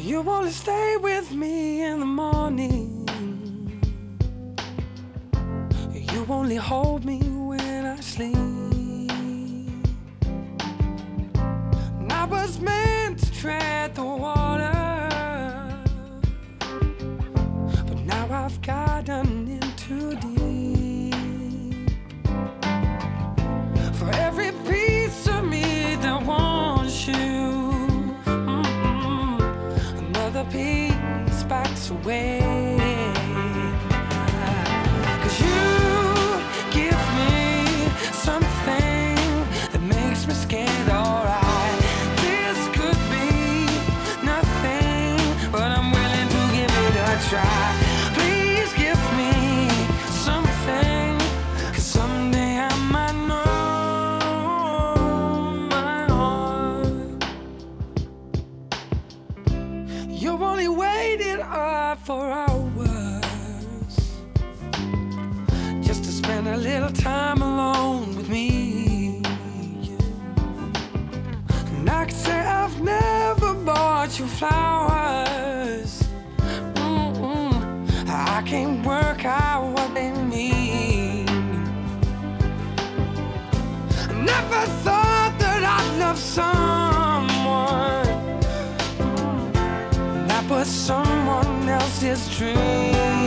You only stay with me in the morning. You only hold me when I sleep. And I was meant to tread the water, but now I've gotten in too deep. For every piece of me that wants you, another piece backs away. 'Cause you give me something that makes me scared, alright. This could be nothing, but I'm willing to give it a try. Please give me something, 'cause someday I might know my heart. You only waited up for hours just to spend a little time alone with me. And I could say I've never bought you flowers. I can't work out what they mean. I never thought that I'd love someone that was someone else's dream.